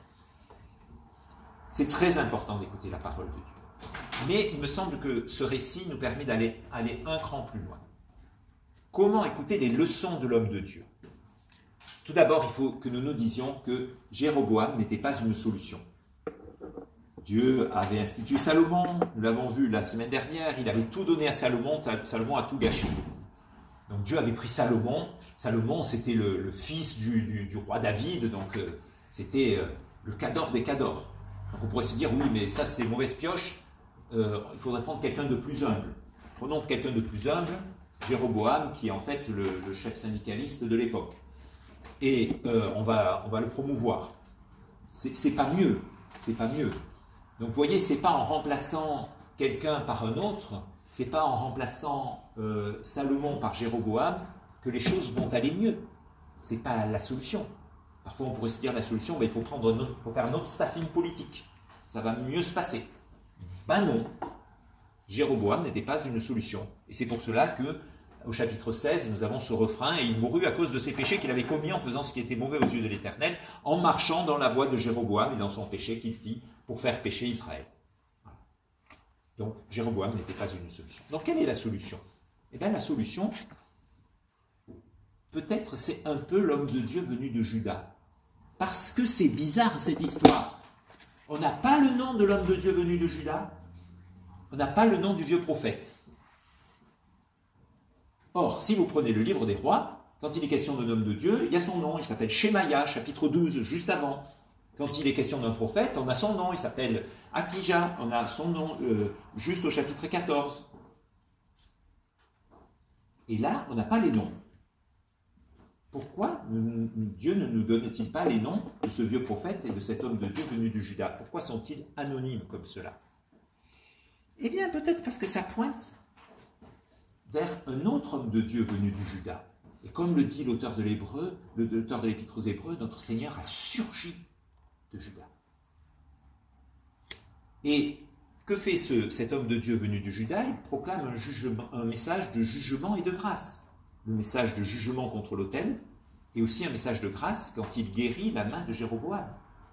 C'est très important d'écouter la parole de Dieu. Mais il me semble que ce récit nous permet d'aller aller un cran plus loin. Comment écouter les leçons de l'homme de Dieu? Tout d'abord, il faut que nous nous disions que Jéroboam n'était pas une solution. Dieu avait institué Salomon, nous l'avons vu la semaine dernière, il avait tout donné à Salomon, Salomon a tout gâché. Donc Dieu avait pris Salomon, Salomon c'était le, le fils du, du, du roi David, donc euh, c'était euh, le cador des cadors. Donc on pourrait se dire, oui mais ça c'est mauvaise pioche, euh, il faudrait prendre quelqu'un de plus humble. Prenons quelqu'un de plus humble, Jéroboam, qui est en fait le, le chef syndicaliste de l'époque. Et euh, on, va, on va le promouvoir. C'est, c'est pas mieux, c'est pas mieux. Donc vous voyez, c'est pas en remplaçant quelqu'un par un autre, c'est pas en remplaçant euh, Salomon par Jéroboam que les choses vont aller mieux. C'est pas la solution. Parfois on pourrait se dire la solution, ben, il faut, prendre un autre, faut faire un autre staffing politique. Ça va mieux se passer. Ben non, Jéroboam n'était pas une solution. Et c'est pour cela que au chapitre seize, nous avons ce refrain, et il mourut à cause de ses péchés qu'il avait commis en faisant ce qui était mauvais aux yeux de l'Éternel, en marchant dans la voie de Jéroboam et dans son péché qu'il fit pour faire pécher Israël. Voilà. Donc, Jéroboam n'était pas une solution. Donc, quelle est la solution? Eh bien, la solution, peut-être, c'est un peu l'homme de Dieu venu de Juda. Parce que c'est bizarre, cette histoire. On n'a pas le nom de l'homme de Dieu venu de Juda, on n'a pas le nom du vieux prophète. Or, si vous prenez le livre des rois, quand il est question d'un homme de Dieu, il y a son nom, il s'appelle Shemaïa, chapitre douze, juste avant. Quand il est question d'un prophète, on a son nom, il s'appelle Akija, on a son nom euh, juste au chapitre quatorze. Et là, on n'a pas les noms. Pourquoi Dieu ne nous donne-t-il pas les noms de ce vieux prophète et de cet homme de Dieu venu du Juda? Pourquoi sont-ils anonymes comme cela? Eh bien, peut-être parce que ça pointe vers un autre homme de Dieu venu du Juda. Et comme le dit l'auteur de l'Hébreu, l'auteur de l'Épître aux Hébreux, notre Seigneur a surgi de Juda. Et que fait ce, cet homme de Dieu venu du Juda? Il proclame un, jugement, un message de jugement et de grâce. Le message de jugement contre l'autel, et aussi un message de grâce quand il guérit la main de Jéroboam.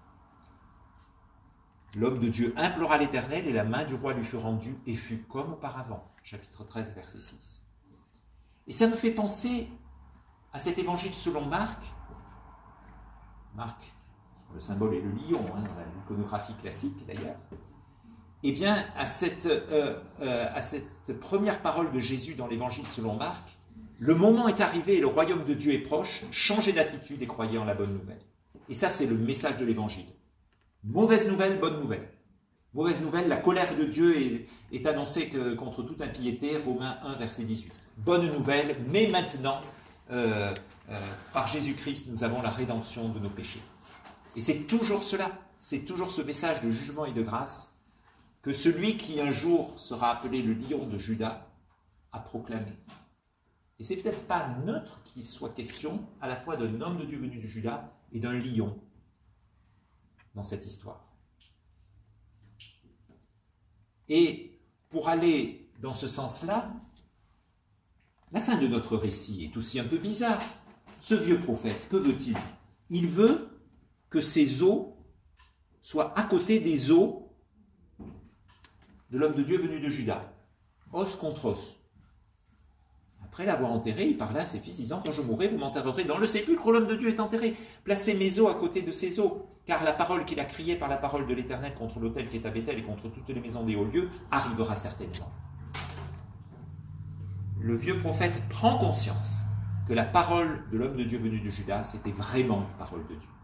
L'homme de Dieu implora l'Éternel et la main du roi lui fut rendue et fut comme auparavant. Chapitre treize, verset six. Et ça me fait penser à cet évangile selon Marc. Marc, le symbole est le lion, hein, dans l'iconographie classique d'ailleurs. Eh bien, à cette, euh, euh, à cette première parole de Jésus dans l'évangile selon Marc, le moment est arrivé et le royaume de Dieu est proche, changez d'attitude et croyez en la bonne nouvelle. Et ça, c'est le message de l'évangile. Mauvaise nouvelle, bonne nouvelle. Mauvaise nouvelle, la colère de Dieu est, est annoncée que, contre toute impiété, Romains un, verset dix-huit. Bonne nouvelle, mais maintenant, euh, euh, par Jésus-Christ, nous avons la rédemption de nos péchés. Et c'est toujours cela, c'est toujours ce message de jugement et de grâce que celui qui un jour sera appelé le lion de Juda a proclamé. Et c'est peut-être pas neutre qu'il soit question à la fois d'un homme de Dieu venu du Juda et d'un lion dans cette histoire. Et pour aller dans ce sens-là, la fin de notre récit est aussi un peu bizarre. Ce vieux prophète, que veut-il? Il veut que ses os soient à côté des os de l'homme de Dieu venu de Juda. Os contre os. Après l'avoir enterré, il parla à ses fils, disant, quand je mourrai, vous m'enterrerez dans le sépulcre où l'homme de Dieu est enterré. Placez mes os à côté de ses os, car la parole qu'il a criée par la parole de l'Éternel contre l'autel qui est à Béthel et contre toutes les maisons des hauts lieux arrivera certainement. Le vieux prophète prend conscience que la parole de l'homme de Dieu venu de Juda, c'était vraiment la parole de Dieu.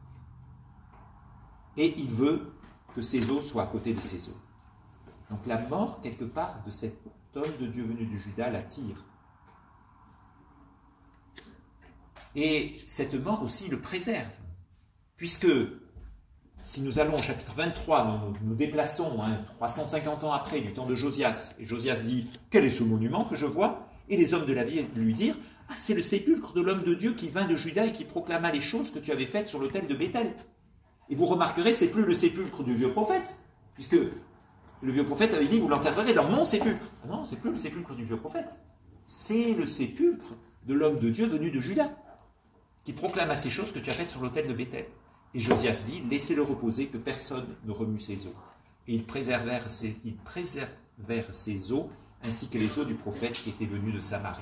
Et il veut que ses os soient à côté de ses os. Donc la mort, quelque part, de cet homme de Dieu venu du Juda l'attire. Et cette mort aussi le préserve, puisque si nous allons au chapitre vingt-trois, nous nous déplaçons hein, trois cent cinquante ans après, du temps de Josias, et Josias dit « Quel est ce monument que je vois ?» Et les hommes de la ville lui dirent « Ah, c'est le sépulcre de l'homme de Dieu qui vint de Juda et qui proclama les choses que tu avais faites sur l'autel de Béthel. » Et vous remarquerez, c'est plus le sépulcre du vieux prophète, puisque le vieux prophète avait dit « Vous l'enterrerez dans mon sépulcre. » Ah non, c'est plus le sépulcre du vieux prophète. C'est le sépulcre de l'homme de Dieu venu de Juda, qui proclama ces choses que tu as faites sur l'autel de Béthel. Et Josias dit, laissez-le reposer, que personne ne remue ses os. Et ils préservèrent ses, ils préservèrent ses os, ainsi que les os du prophète qui était venu de Samarie.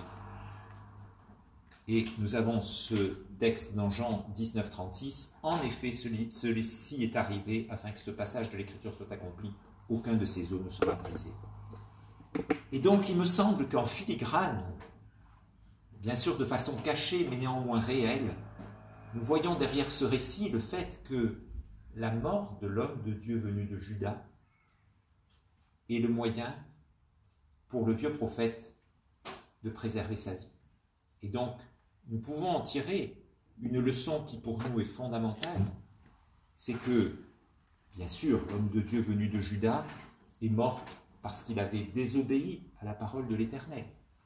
Et nous avons ce texte dans Jean dix-neuf, trente-six. En effet, celui-ci est arrivé afin que ce passage de l'Écriture soit accompli. Aucun de ces os ne sera brisé. Et donc, il me semble qu'en filigrane, bien sûr de façon cachée, mais néanmoins réelle, nous voyons derrière ce récit le fait que la mort de l'homme de Dieu venu de Juda est le moyen pour le vieux prophète de préserver sa vie. Et donc, nous pouvons en tirer une leçon qui pour nous est fondamentale, c'est que, bien sûr, l'homme de Dieu venu de Juda est mort parce qu'il avait désobéi à la parole de l'Éternel.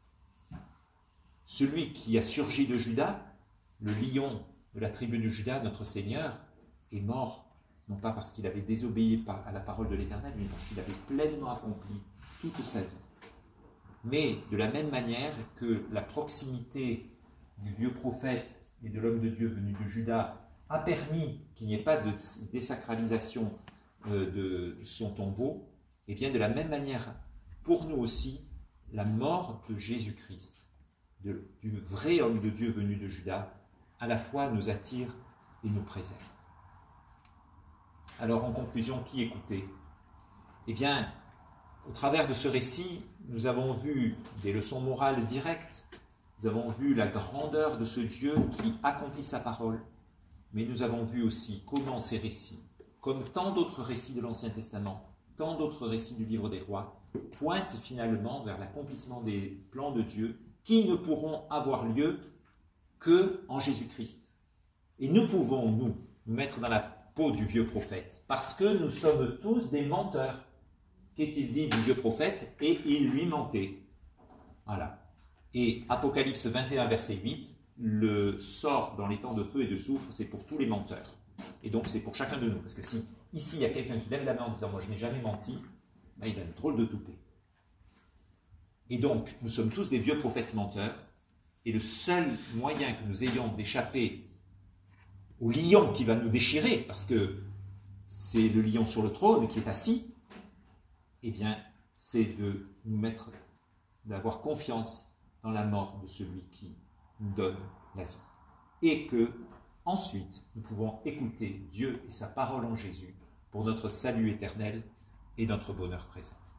Celui qui a surgi de Juda, le lion de la tribu de Juda, notre Seigneur, est mort, non pas parce qu'il avait désobéi à la parole de l'Éternel, mais parce qu'il avait pleinement accompli toute sa vie. Mais de la même manière que la proximité du vieux prophète et de l'homme de Dieu venu de Juda a permis qu'il n'y ait pas de désacralisation de son tombeau, et bien de la même manière, pour nous aussi, la mort de Jésus-Christ, de, du vrai homme de Dieu venu de Juda, à la fois nous attire et nous préserve. Alors en conclusion, qui écouter ? Eh bien, au travers de ce récit, nous avons vu des leçons morales directes, nous avons vu la grandeur de ce Dieu qui accomplit sa parole, mais nous avons vu aussi comment ces récits, comme tant d'autres récits de l'Ancien Testament, tant d'autres récits du livre des rois, pointent finalement vers l'accomplissement des plans de Dieu qui ne pourront avoir lieu que en Jésus-Christ. Et nous pouvons, nous, nous mettre dans la peau du vieux prophète, parce que nous sommes tous des menteurs. Qu'est-il dit du vieux prophète ? Et il lui mentait. Voilà. Et Apocalypse vingt et un, verset huit, le sort dans les temps de feu et de soufre, c'est pour tous les menteurs. Et donc c'est pour chacun de nous. Parce que si ici il y a quelqu'un qui lève la main en disant « moi je n'ai jamais menti », ben, il a une drôle de toupet. Et donc nous sommes tous des vieux prophètes menteurs, et le seul moyen que nous ayons d'échapper au lion qui va nous déchirer, parce que c'est le lion sur le trône qui est assis, eh bien, c'est de nous mettre, d'avoir confiance dans la mort de celui qui nous donne la vie. Et que, ensuite, nous pouvons écouter Dieu et sa parole en Jésus pour notre salut éternel et notre bonheur présent.